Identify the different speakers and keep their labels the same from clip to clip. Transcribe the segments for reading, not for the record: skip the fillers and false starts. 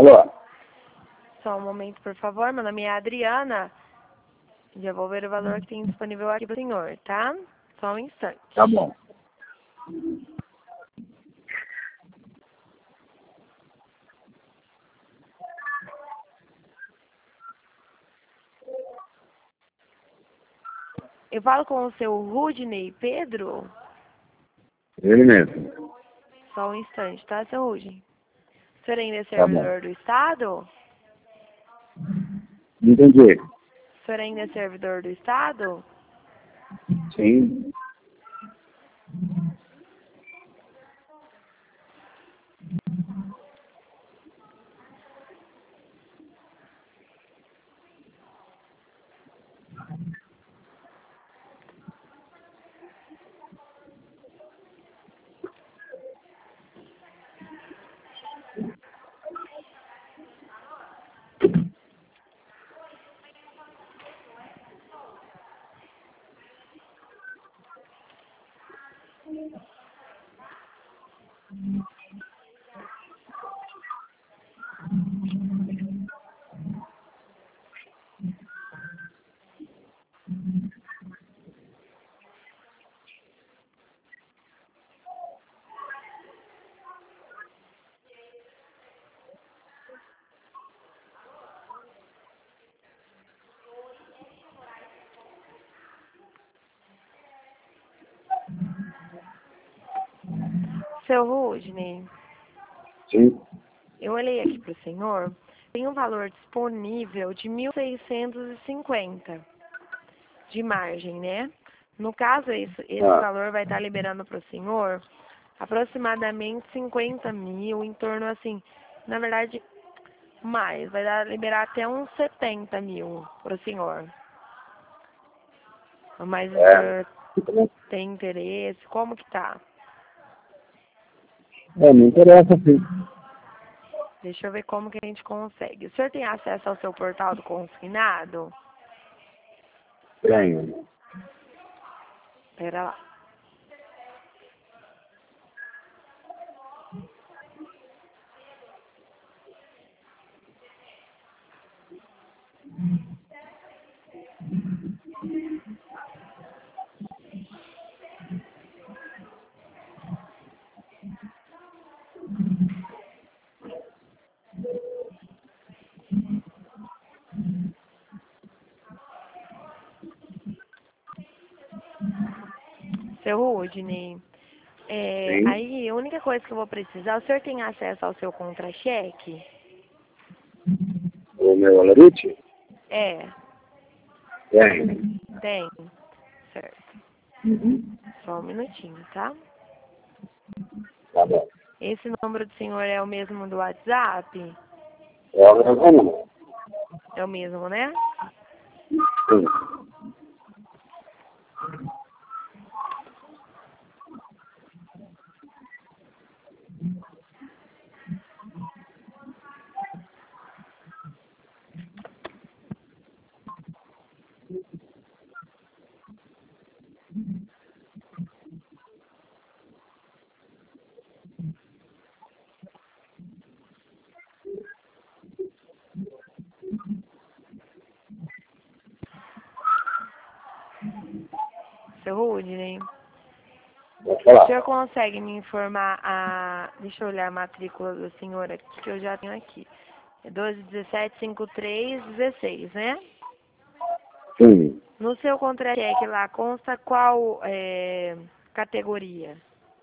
Speaker 1: Alô?
Speaker 2: Só um momento, por favor. Meu nome é Adriana. Já vou ver o valor que tem disponível aqui para o senhor, tá? Só um instante.
Speaker 1: Tá bom.
Speaker 2: Eu falo com o seu Rudney Pedro?
Speaker 1: Ele mesmo.
Speaker 2: Só um instante, tá, seu Rudney? O senhor ainda é
Speaker 1: Tá bom.
Speaker 2: servidor do Estado?
Speaker 1: Entendi.
Speaker 2: O senhor ainda é servidor do Estado?
Speaker 1: Sim.
Speaker 2: Seu Rudney,
Speaker 1: Sim.
Speaker 2: eu olhei aqui para o senhor. Tem um valor disponível de 1.650 de margem, né? No caso, esse valor vai estar liberando para o senhor aproximadamente 50 mil, em torno assim, na verdade, mais, vai liberar até uns 70 mil para o senhor. Mas o senhor tem interesse? Como que tá?
Speaker 1: Me interessa, sim.
Speaker 2: Deixa eu ver como que a gente consegue. O senhor tem acesso ao seu portal do consignado?
Speaker 1: Tenho.
Speaker 2: Pera lá. Seu Rudney,
Speaker 1: Sim.
Speaker 2: aí a única coisa que eu vou precisar, o senhor tem acesso ao seu contra-cheque?
Speaker 1: O meu Alarite?
Speaker 2: É,
Speaker 1: Tenho.
Speaker 2: tem. Certo. Só um minutinho, tá?
Speaker 1: Tá bom.
Speaker 2: Esse número do senhor é o mesmo do WhatsApp?
Speaker 1: É o meu número?
Speaker 2: É o mesmo, né?
Speaker 1: Sim.
Speaker 2: Seu Rudney,
Speaker 1: Pode
Speaker 2: o
Speaker 1: falar.
Speaker 2: senhor consegue me informar Deixa eu olhar a matrícula do senhor aqui, que eu já tenho aqui. É 12175316, né?
Speaker 1: Sim.
Speaker 2: No seu contra-cheque lá consta qual categoria?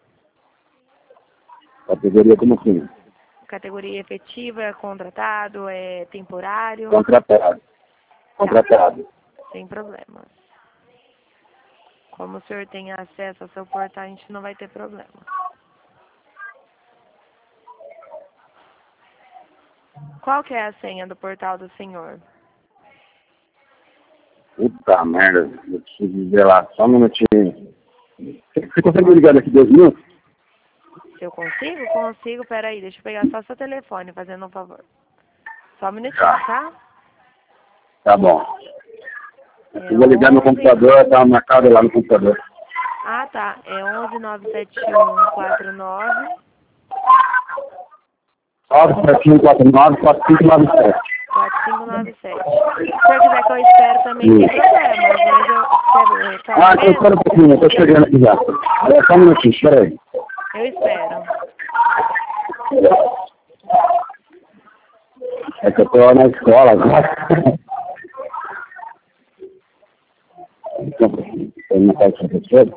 Speaker 1: Categoria como assim?
Speaker 2: Categoria efetiva, contratado, temporário?
Speaker 1: Contratado. Contratado.
Speaker 2: Sem problemas. Como o senhor tem acesso ao seu portal, a gente não vai ter problema. Qual que é a senha do portal do senhor?
Speaker 1: Puta merda. Eu preciso dizer lá. Só um minutinho. Você consegue me ligar daqui 2 minutos?
Speaker 2: Se eu consigo? Consigo. Peraí, deixa eu pegar só seu telefone, fazendo um favor. Só um minutinho, tá?
Speaker 1: Tá bom.
Speaker 2: É
Speaker 1: Eu vou ligar no
Speaker 2: 11...
Speaker 1: computador, tá marcado lá no computador.
Speaker 2: Ah, tá. É 1197149.
Speaker 1: Só 97549-4597.
Speaker 2: 4597. Se o senhor quiser que eu espere também, tem problemas, mas eu quero o retorno
Speaker 1: Ah, então espera um pouquinho, eu tô chegando aqui já. Só um minutinho, espera aí.
Speaker 2: Eu espero.
Speaker 1: É que eu tô na escola agora. Então, eu não posso professor.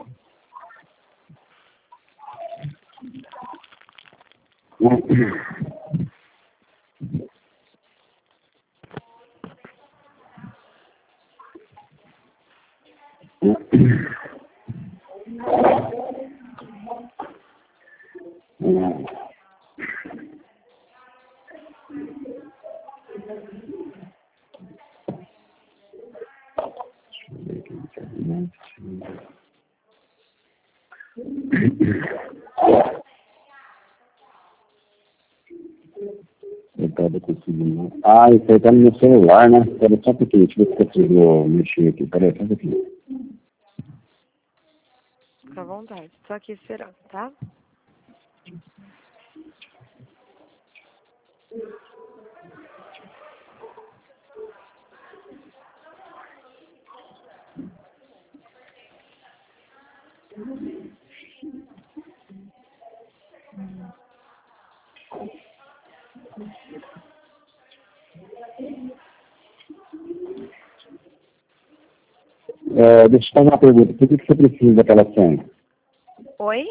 Speaker 1: Eu tava conseguindo. Ah, isso aí tá no meu celular, né? Espera só um pouquinho, deixa eu ver se eu consigo mexer aqui. Peraí, só um pouquinho.
Speaker 2: Fica à vontade. Tô aqui esperando, tá?
Speaker 1: Deixa eu te fazer uma pergunta. Por que você precisa daquela senha?
Speaker 2: Oi?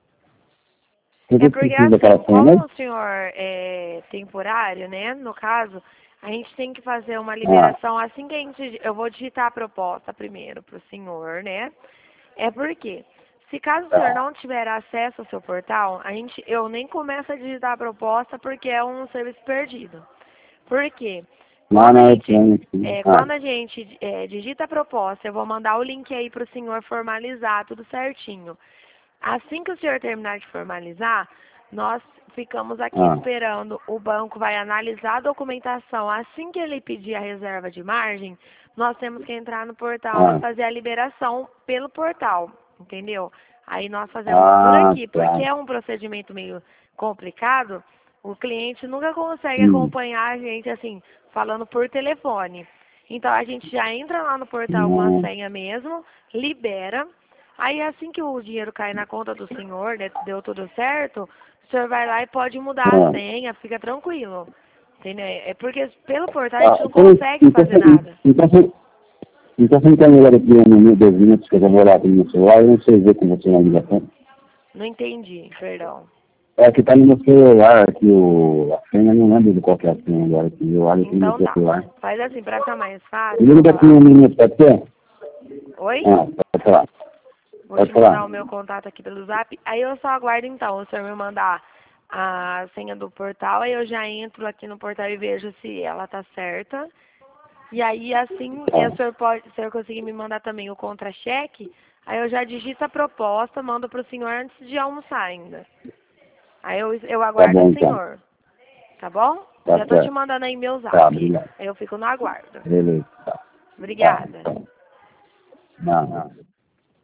Speaker 1: Por
Speaker 2: É
Speaker 1: que você
Speaker 2: porque
Speaker 1: precisa daquela
Speaker 2: assim,
Speaker 1: senha,
Speaker 2: como
Speaker 1: né?
Speaker 2: o senhor é temporário, né? No caso, a gente tem que fazer uma
Speaker 1: Ah,
Speaker 2: liberação assim que eu vou digitar a proposta primeiro para o senhor, né? É porque, se caso o senhor
Speaker 1: tá.
Speaker 2: não tiver acesso ao seu portal, eu nem começo a digitar a proposta porque é um serviço perdido. Por quê?
Speaker 1: Não, não, eu tenho aqui.
Speaker 2: Quando a gente digita a proposta, eu vou mandar o link aí para o senhor formalizar tudo certinho. Assim que o senhor terminar de formalizar, nós ficamos aqui esperando. O banco vai analisar a documentação. Assim que ele pedir a reserva de margem, nós temos que entrar no portal e fazer a liberação pelo portal, entendeu? Aí nós fazemos por aqui, porque
Speaker 1: Tá.
Speaker 2: é um procedimento meio complicado. O cliente nunca consegue acompanhar a gente assim, falando por telefone. Então a gente já entra lá no portal com a senha mesmo, libera. Aí assim que o dinheiro cai na conta do senhor, né, deu tudo certo, o senhor vai lá e pode mudar a senha, fica tranquilo. Entendeu? É porque pelo portal a gente não consegue fazer nada.
Speaker 1: Então você não tem melhor aqui no 2 minutos que eu já vou lá no meu celular, eu não sei ver com você na ligação.
Speaker 2: Não entendi, perdão.
Speaker 1: É que tá no meu celular aqui, a senha, eu não lembro de qual que é a senha agora, aqui, eu olho aqui no
Speaker 2: Então
Speaker 1: meu
Speaker 2: tá.
Speaker 1: celular.
Speaker 2: Faz assim, pra ficar mais fácil,
Speaker 1: Me liga
Speaker 2: vou
Speaker 1: daqui
Speaker 2: falar.
Speaker 1: 1 minuto, pode ser?
Speaker 2: Oi?
Speaker 1: Pode falar.
Speaker 2: Vou
Speaker 1: Pode
Speaker 2: te
Speaker 1: falar.
Speaker 2: mandar o meu contato aqui pelo zap. Aí eu só aguardo então o senhor me mandar a senha do portal, aí eu já entro aqui no portal e vejo se ela tá certa. E aí assim, o senhor conseguir me mandar também o contra-cheque, aí eu já digito a proposta, mando pro senhor antes de almoçar ainda. Aí eu
Speaker 1: Tá
Speaker 2: aguardo
Speaker 1: bom,
Speaker 2: o
Speaker 1: então.
Speaker 2: senhor, tá bom?
Speaker 1: Tá
Speaker 2: Já tô te
Speaker 1: certo.
Speaker 2: mandando aí meu zap.
Speaker 1: Tá, obrigado.
Speaker 2: Aí eu fico no aguardo.
Speaker 1: Beleza. Tá.
Speaker 2: Obrigada.
Speaker 1: Não.